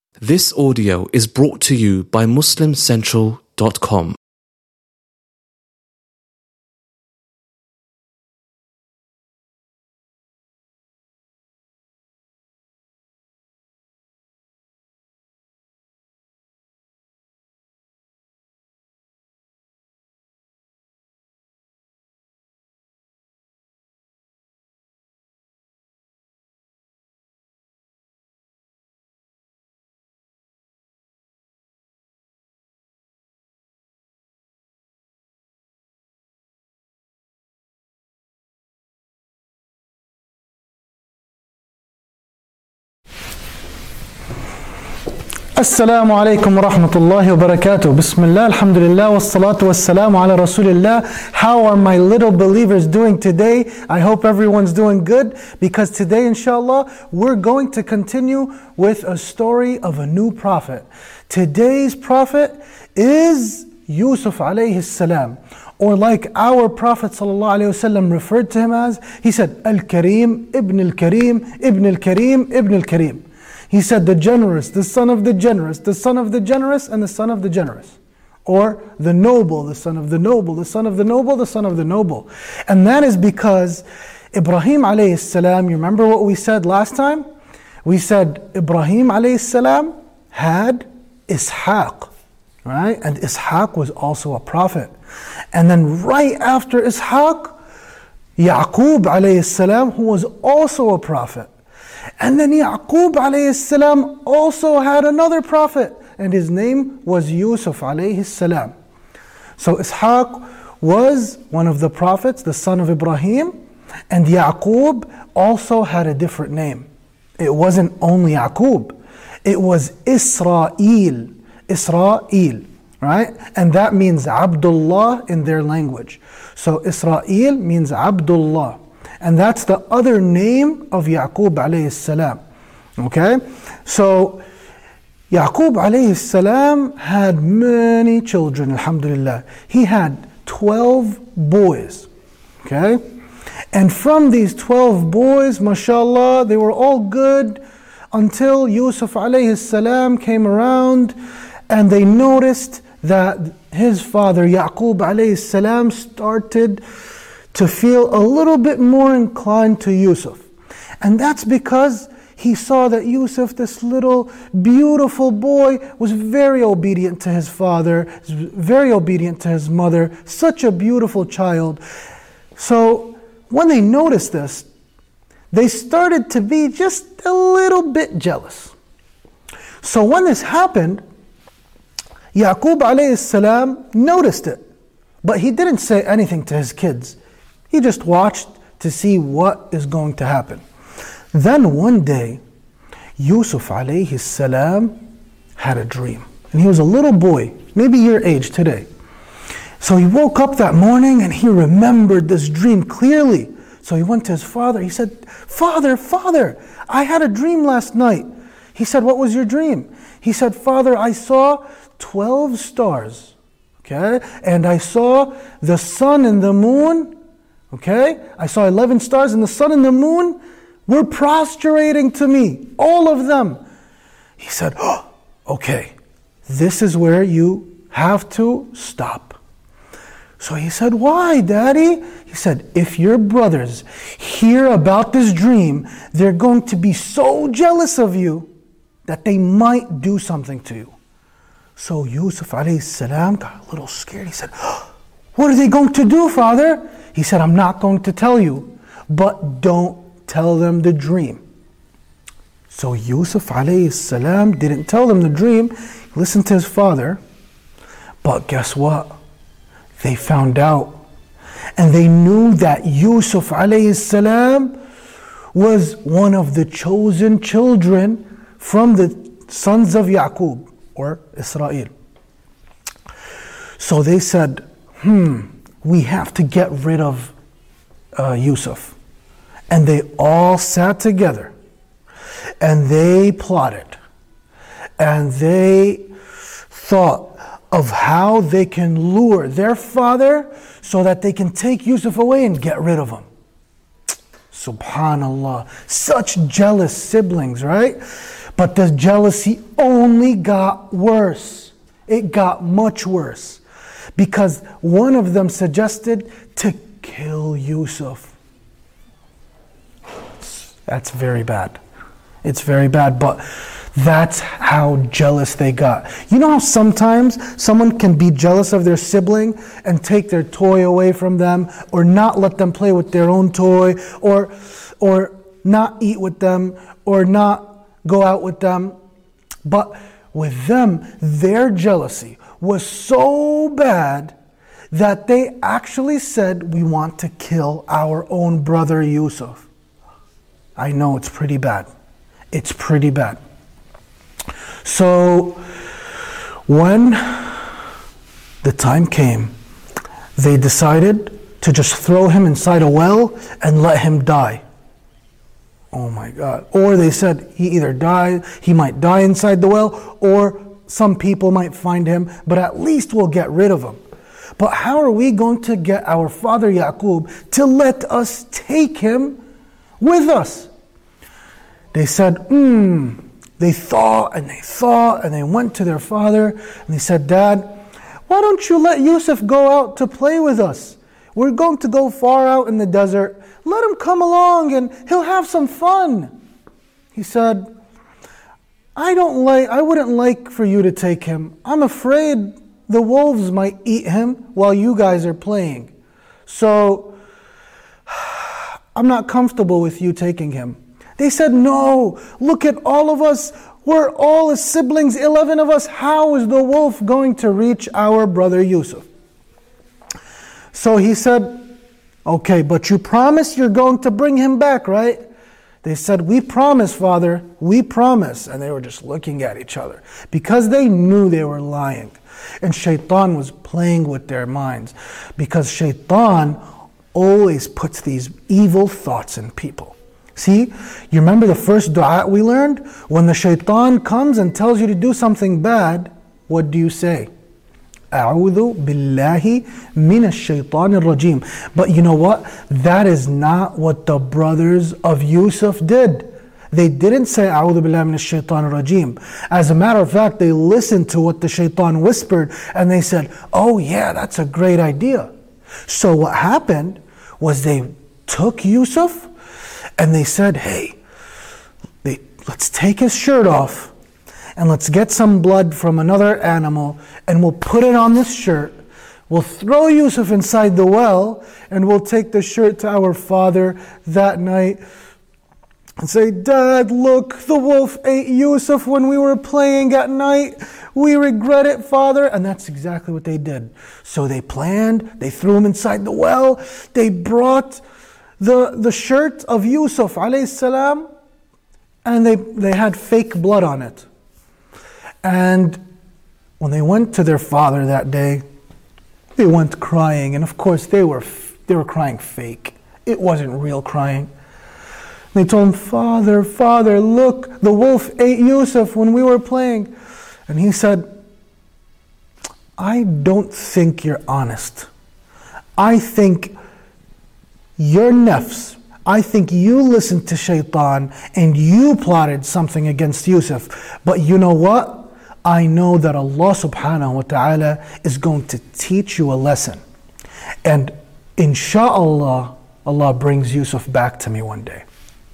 This audio is brought to you by MuslimCentral.com. Assalamu alaikum wa rahmatullahi wa barakatuh. Bismillah, alhamdulillah, wassalatu wassalamu ala rasulillah. How are my little believers doing today? I hope everyone's doing good, because today, inshallah, we're going to continue with a story of a new prophet. Today's prophet is Yusuf alayhi salam, or like our Prophet sallallahu alayhi wasallam referred to him as, he said, Al-Kareem, Ibn Al-Kareem, Ibn Al-Kareem, Ibn Al-Kareem. He said, the generous, the son of the generous, the son of the generous, and the son of the generous. Or the noble, the son of the noble, the son of the noble, the son of the noble. And that is because Ibrahim alayhi salam, you remember what we said last time? We said Ibrahim alayhi salam had Ishaq, right? And Ishaq was also a prophet. And then right after Ishaq, Yaqub alayhi salam, who was also a prophet. And then Yaqub alayhi salam also had another prophet, and his name was Yusuf alayhi salam. So Ishaq was one of the prophets, the son of Ibrahim, and Yaqub also had a different name. It wasn't only Yaqub, it was Israel, right? And that means Abdullah in their language. So Israel means Abdullah. And that's the other name of Yaqub alayhi salam. Okay? So, Yaqub alayhi salam had many children, alhamdulillah. He had 12 boys. Okay? And from these 12 boys, mashallah, they were all good until Yusuf alayhi salam came around and they noticed that his father, Yaqub alayhi salam, started to feel a little bit more inclined to Yusuf. And that's because he saw that Yusuf, this little beautiful boy, was very obedient to his father, very obedient to his mother, such a beautiful child. So when they noticed this, they started to be just a little bit jealous. So when this happened, Yaqub alayhi salam noticed it, but he didn't say anything to his kids. He just watched to see what is going to happen. Then one day, Yusuf alayhi salam had a dream. And he was a little boy, maybe your age today. So he woke up that morning and he remembered this dream clearly. So he went to his father. He said, Father, I had a dream last night. He said, what was your dream? He said, Father, I saw 12 stars. Okay? And I saw the sun and the moon. Okay, I saw 11 stars, and the sun and the moon were prostrating to me, all of them. He said, oh, okay, this is where you have to stop. So he said, why, Daddy? He said, if your brothers hear about this dream, they're going to be so jealous of you that they might do something to you. So Yusuf alayhi salam got a little scared. He said, oh, what are they going to do, Father? He said, I'm not going to tell you, but don't tell them the dream. So Yusuf alayhi salam didn't tell them the dream. He listened to his father. But guess what? They found out. And they knew that Yusuf alayhi salam was one of the chosen children from the sons of Yaqub, or Israel. So they said, we have to get rid of Yusuf. And they all sat together and they plotted and they thought of how they can lure their father so that they can take Yusuf away and get rid of him. Subhanallah, such jealous siblings, right? But the jealousy only got worse. It got much worse. Because one of them suggested to kill Yusuf. That's very bad. It's very bad, but that's how jealous they got. You know how sometimes someone can be jealous of their sibling and take their toy away from them, or not let them play with their own toy, or not eat with them, or not go out with them. But with them, their jealousy was so bad that they actually said, we want to kill our own brother Yusuf. I know it's pretty bad. It's pretty bad. So when the time came, they decided to just throw him inside a well and let him die. Oh my God. Or they said he might die inside the well, or some people might find him, but at least we'll get rid of him. But how are we going to get our father Yaqub to let us take him with us? They said, They thought and they went to their father and they said, Dad, why don't you let Yusuf go out to play with us? We're going to go far out in the desert. Let him come along and he'll have some fun. He said, I wouldn't like for you to take him. I'm afraid the wolves might eat him while you guys are playing. So I'm not comfortable with you taking him. They said, no, look at all of us. We're all his siblings, 11 of us. How is the wolf going to reach our brother Yusuf? So he said, okay, but you promise you're going to bring him back, right? They said, we promise, Father, we promise. And they were just looking at each other because they knew they were lying. And Shaitan was playing with their minds, because Shaitan always puts these evil thoughts in people. See, you remember the first dua we learned? When the Shaitan comes and tells you to do something bad, what do you say? A'udhu billahi minash shaitanir rajim. But you know what? That is not what the brothers of Yusuf did. They didn't say A'udhu billahi minash shaitanir rajim. As a matter of fact, they listened to what the Shaitan whispered and they said, oh yeah, that's a great idea. So what happened was they took Yusuf and they said, hey, let's take his shirt off and let's get some blood from another animal and we'll put it on this shirt. We'll throw Yusuf inside the well and we'll take the shirt to our father that night and say, Dad, look, the wolf ate Yusuf when we were playing at night. We regret it, Father. And that's exactly what they did. So they planned, they threw him inside the well, they brought the shirt of Yusuf alayhi salam, and they had fake blood on it. And when they went to their father that day, they went crying, and of course they were crying fake. It wasn't real crying. They told him, Father, look, the wolf ate Yusuf when we were playing. And he said, I don't think you're honest. I think your nafs, I think you listened to Shaitan and you plotted something against Yusuf. But you know what? I know that Allah subhanahu wa ta'ala is going to teach you a lesson. And insha'Allah, Allah brings Yusuf back to me one day.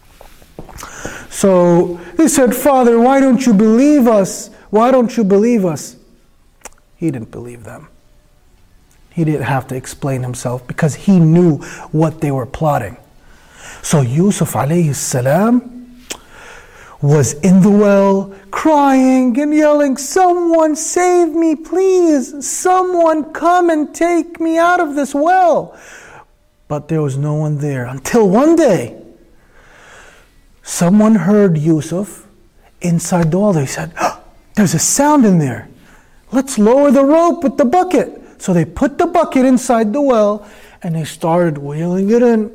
So they said, Father, why don't you believe us? Why don't you believe us? He didn't believe them. He didn't have to explain himself because he knew what they were plotting. So Yusuf alayhi salam was in the well, crying and yelling, someone save me, please. Someone come and take me out of this well. But there was no one there until one day, someone heard Yusuf inside the well. They said, there's a sound in there. Let's lower the rope with the bucket. So they put the bucket inside the well and they started wheeling it in.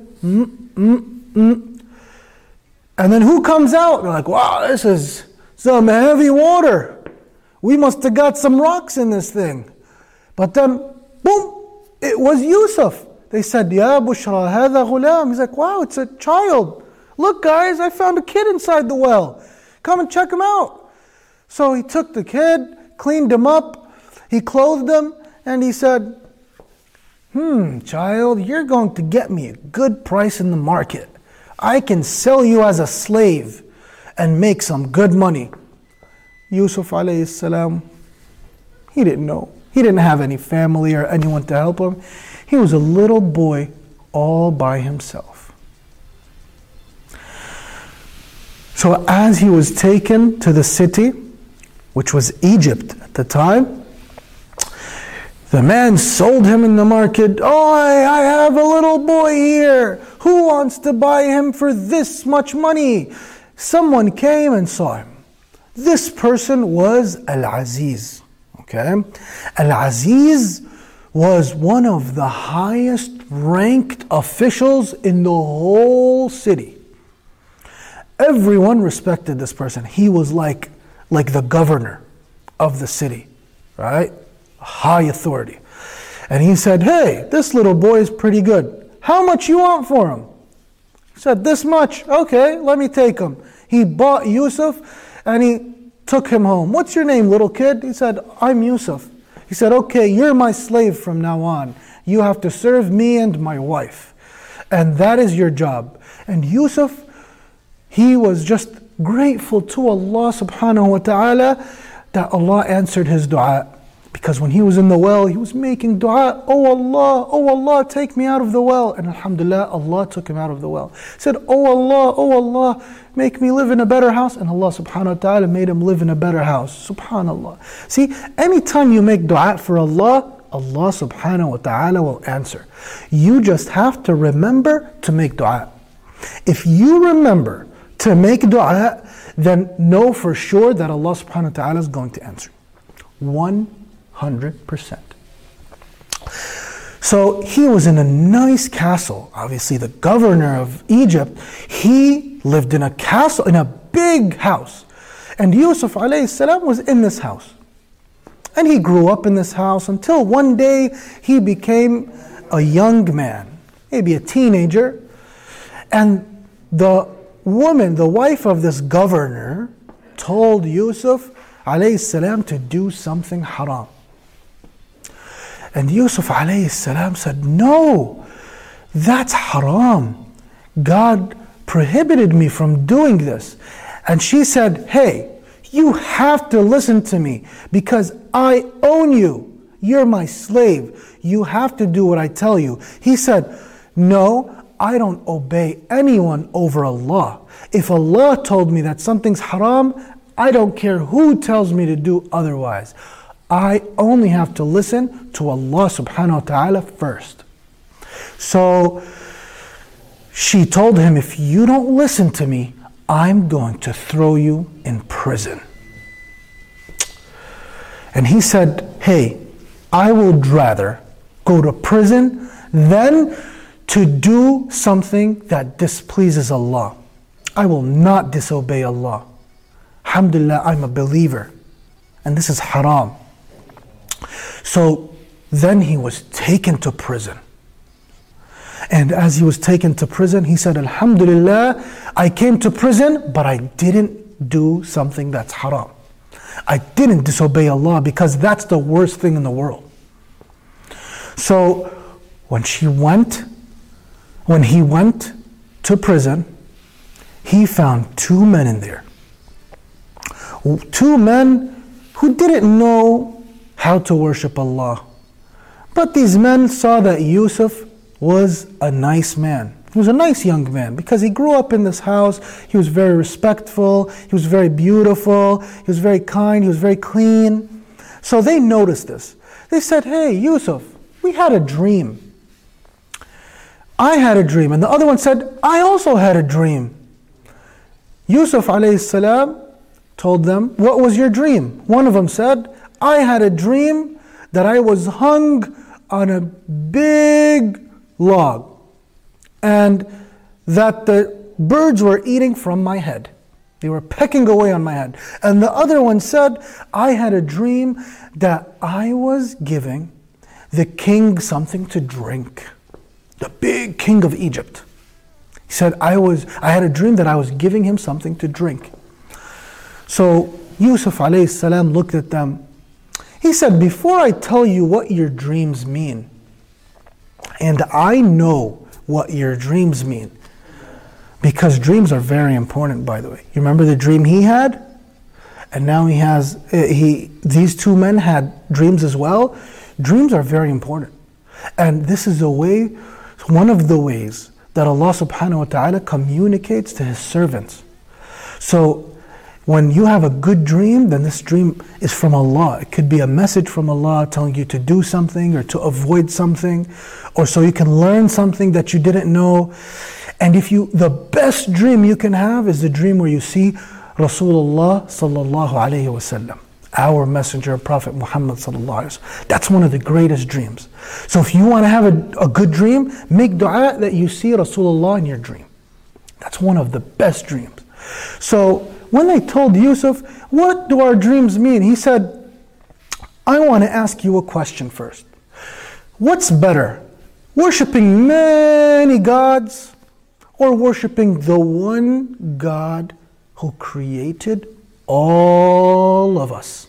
And then who comes out? They're like, wow, this is some heavy water. We must have got some rocks in this thing. But then, boom, it was Yusuf. They said, Ya Bushra, hadha ghulam. He's like, wow, it's a child. Look guys, I found a kid inside the well. Come and check him out. So he took the kid, cleaned him up, he clothed him, and he said, child, you're going to get me a good price in the market. I can sell you as a slave and make some good money. Yusuf alayhi salam, he didn't know. He didn't have any family or anyone to help him. He was a little boy all by himself. So as he was taken to the city, which was Egypt at the time, the man sold him in the market. Oh, I have a little boy here. Who wants to buy him for this much money? Someone came and saw him. This person was Al-Aziz. Okay? Al-Aziz was one of the highest ranked officials in the whole city. Everyone respected this person. He was like the governor of the city, right? High authority. And he said, hey, this little boy is pretty good. How much you want for him? He said, this much. Okay, let me take him. He bought Yusuf and he took him home. What's your name, little kid? He said, I'm Yusuf. He said, okay, you're my slave from now on. You have to serve me and my wife. And that is your job. And Yusuf, he was just grateful to Allah subhanahu wa ta'ala that Allah answered his dua. Because when he was in the well, he was making dua, oh Allah, take me out of the well. And alhamdulillah, Allah took him out of the well. He said, oh Allah, make me live in a better house. And Allah subhanahu wa ta'ala made him live in a better house. Subhanallah. See, anytime you make dua for Allah, Allah subhanahu wa ta'ala will answer. You just have to remember to make dua. If you remember to make dua, then know for sure that Allah subhanahu wa ta'ala is going to answer. 100%. So he was in a nice castle. Obviously the governor of Egypt, he lived in a castle, in a big house. And Yusuf alayhi salam was in this house. And he grew up in this house until one day he became a young man, maybe a teenager. And the woman, the wife of this governor, told Yusuf alayhi salam to do something haram. And Yusuf alayhi salam said, no, that's haram. God prohibited me from doing this. And she said, hey, you have to listen to me because I own you. You're my slave. You have to do what I tell you. He said, no, I don't obey anyone over Allah. If Allah told me that something's haram, I don't care who tells me to do otherwise. I only have to listen to Allah subhanahu wa ta'ala first. So she told him, if you don't listen to me, I'm going to throw you in prison. And he said, hey, I would rather go to prison than to do something that displeases Allah. I will not disobey Allah. Alhamdulillah, I'm a believer. And this is haram. So then he was taken to prison. And as he was taken to prison, he said, Alhamdulillah, I came to prison, but I didn't do something that's haram. I didn't disobey Allah because that's the worst thing in the world. So when he went to prison, he found two men in there. Two men who didn't know how to worship Allah. But these men saw that Yusuf was a nice man. He was a nice young man because he grew up in this house. He was very respectful. He was very beautiful. He was very kind. He was very clean. So they noticed this. They said, hey, Yusuf, we had a dream. I had a dream. And the other one said, I also had a dream. Yusuf alayhi salam told them, what was your dream? One of them said, I had a dream that I was hung on a big log and that the birds were eating from my head. They were pecking away on my head. And the other one said, I had a dream that I was giving the king something to drink. The big king of Egypt. He said, I had a dream that I was giving him something to drink. So Yusuf alayhi salam looked at them. He said, before I tell you what your dreams mean, and I know what your dreams mean, because dreams are very important, by the way. You remember the dream he had? And now these two men had dreams as well. Dreams are very important. And this is one of the ways that Allah subhanahu wa ta'ala communicates to His servants. So when you have a good dream, then this dream is from Allah. It could be a message from Allah telling you to do something or to avoid something, or so you can learn something that you didn't know. And the best dream you can have is the dream where you see Rasulullah sallallahu alayhi wasallam, our messenger, Prophet Muhammad sallallahu alayhi wasallam. That's one of the greatest dreams. So if you want to have a good dream, make dua that you see Rasulullah in your dream. That's one of the best dreams. So when they told Yusuf, what do our dreams mean? He said, I want to ask you a question first. What's better, worshiping many gods or worshiping the one God who created all of us?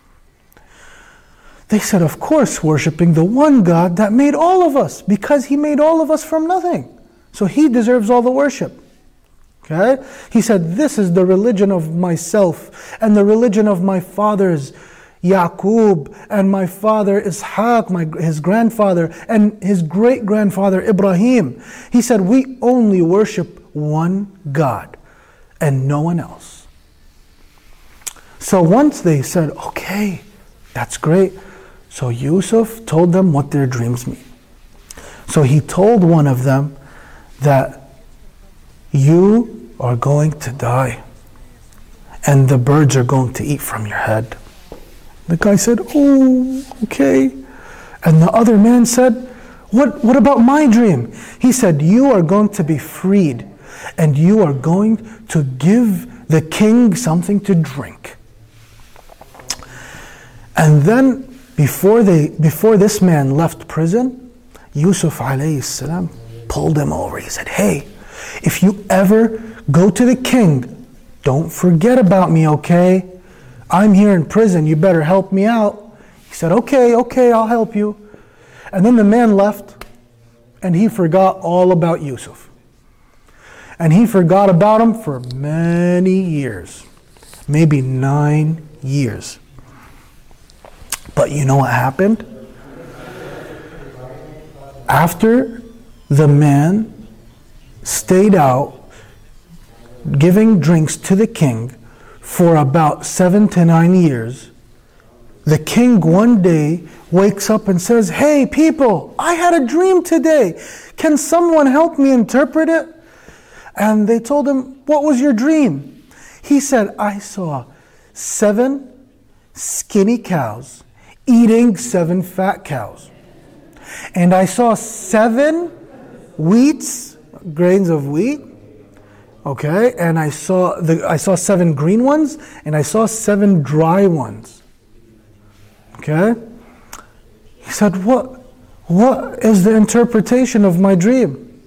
They said, of course, worshiping the one God that made all of us, because He made all of us from nothing. So He deserves all the worship. Okay? He said, this is the religion of myself and the religion of my fathers, Yaqub, and my father Ishaq, his grandfather, and his great-grandfather Ibrahim. He said, we only worship one God and no one else. So once they said, okay, that's great. So Yusuf told them what their dreams mean. So he told one of them that you are going to die and the birds are going to eat from your head. The guy said, oh, okay. And the other man said, what about my dream? He said, you are going to be freed and you are going to give the king something to drink. And then before this man left prison, Yusuf alayhi salam pulled him over. He said, hey, if you ever go to the king, don't forget about me, okay? I'm here in prison, you better help me out. He said, okay, I'll help you. And then the man left and he forgot all about Yusuf. And he forgot about him for many years, maybe 9 years. But you know what happened? After the man stayed out giving drinks to the king for about 7 to 9 years, the king one day wakes up and says, hey people, I had a dream today. Can someone help me interpret it? And they told him, what was your dream? He said, I saw 7 skinny cows eating 7 fat cows. And I saw 7 grains of wheat. Okay, and I saw 7 green ones, and I saw 7 dry ones. Okay? He said, what is the interpretation of my dream?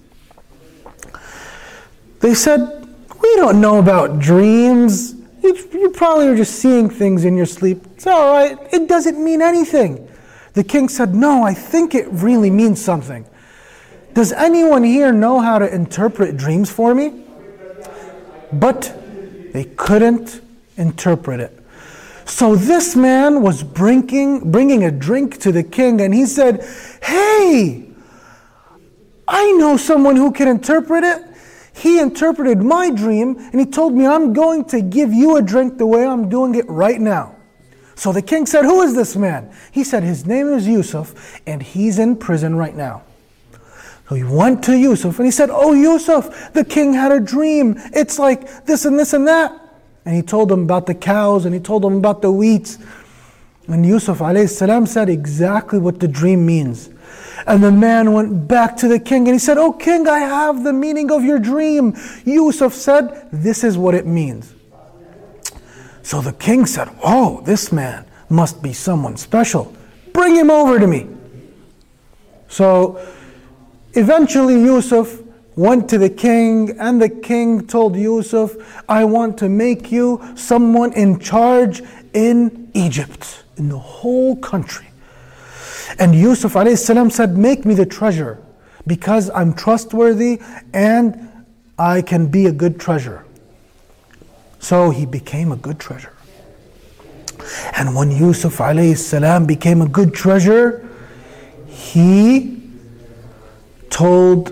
They said, we don't know about dreams. You probably are just seeing things in your sleep. It's all right. It doesn't mean anything. The king said, no, I think it really means something. Does anyone here know how to interpret dreams for me? But they couldn't interpret it. So this man was bringing a drink to the king, and he said, hey, I know someone who can interpret it. He interpreted my dream, and he told me I'm going to give you a drink the way I'm doing it right now. So the king said, who is this man? He said, his name is Yusuf, and he's in prison right now. So he went to Yusuf and he said, oh Yusuf, the king had a dream. It's like this and this and that. And he told him about the cows and he told him about the wheat. And Yusuf alayhi salam said exactly what the dream means. And the man went back to the king and he said, oh king, I have the meaning of your dream. Yusuf said, this is what it means. So the king said, oh, this man must be someone special. Bring him over to me. So eventually Yusuf went to the king, and the king told Yusuf, I want to make you someone in charge in Egypt, in the whole country. And Yusuf a.s. said, make me the treasurer, because I'm trustworthy and I can be a good treasurer. So he became a good treasurer. And when Yusuf a.s. became a good treasurer, he told,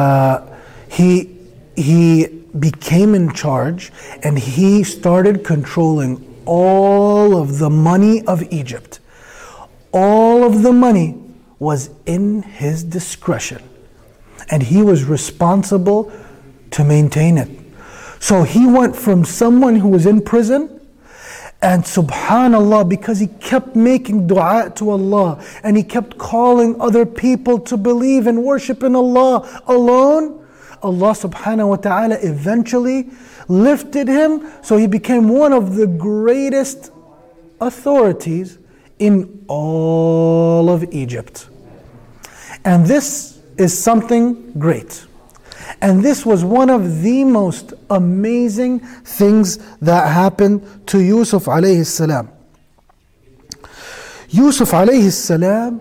he became in charge, and he started controlling all of the money of Egypt. All of the money was in his discretion, and he was responsible to maintain it. So he went from someone who was in prison, and subhanallah, because he kept making dua to Allah, and he kept calling other people to believe and worship in Allah alone, Allah subhanahu wa ta'ala eventually lifted him, so he became one of the greatest authorities in all of Egypt. And this is something great. And this was one of the most amazing things that happened to Yusuf alayhi salam. Yusuf alayhi salam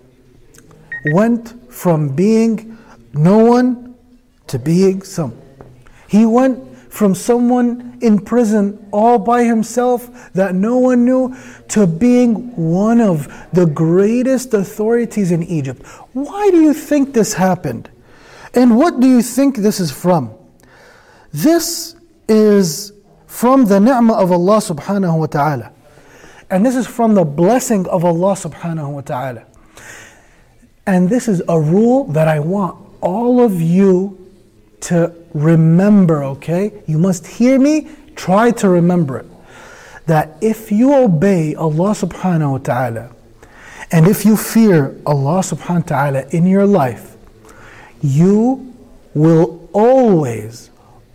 went from being no one to being some. He went from someone in prison all by himself that no one knew to being one of the greatest authorities in Egypt. Why do you think this happened? And what do you think this is from? This is from the ni'mah of Allah subhanahu wa ta'ala. And this is from the blessing of Allah subhanahu wa ta'ala. And this is a rule that I want all of you to remember, okay? You must hear me, try to remember it. That if you obey Allah subhanahu wa ta'ala, and if you fear Allah subhanahu wa ta'ala in your life, you will always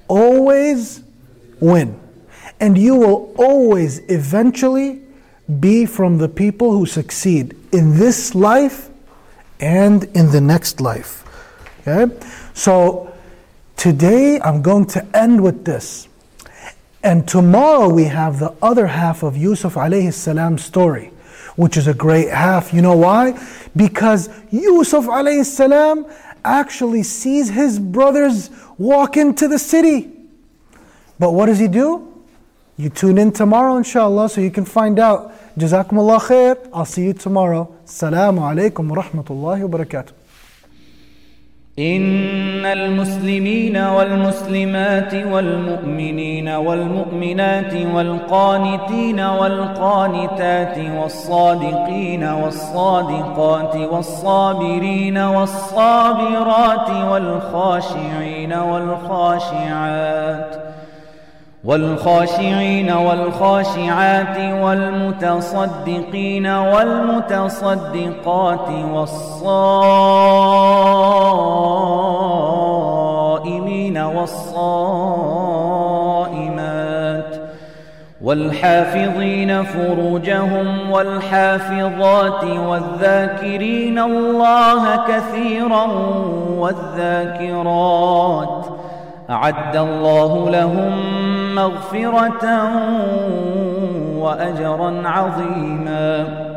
win. And you will always eventually be from the people who succeed in this life and in the next life. Okay? So today I'm going to end with this. And tomorrow we have the other half of Yusuf alayhi salam's story, which is a great half. You know why? Because Yusuf alayhi salam actually sees his brothers walk into the city. But what does he do? You tune in tomorrow inshallah so you can find out. Jazakumullah khair. I'll see you tomorrow. Assalamu alaikum wa rahmatullahi wa barakatuh. إن المسلمين والمسلمات والمؤمنين والمؤمنات والقانتين والقانتات والصادقين والصادقات والصابرين والصابرات والخاشعين والخاشعات والخاشعات والمتصدقين والمتصدقات والصائمين والصائمات والحافظين فروجهم والحافظات والذاكرين الله كثيرا والذاكرات أعد الله لهم مغفرة وأجرا عظيما.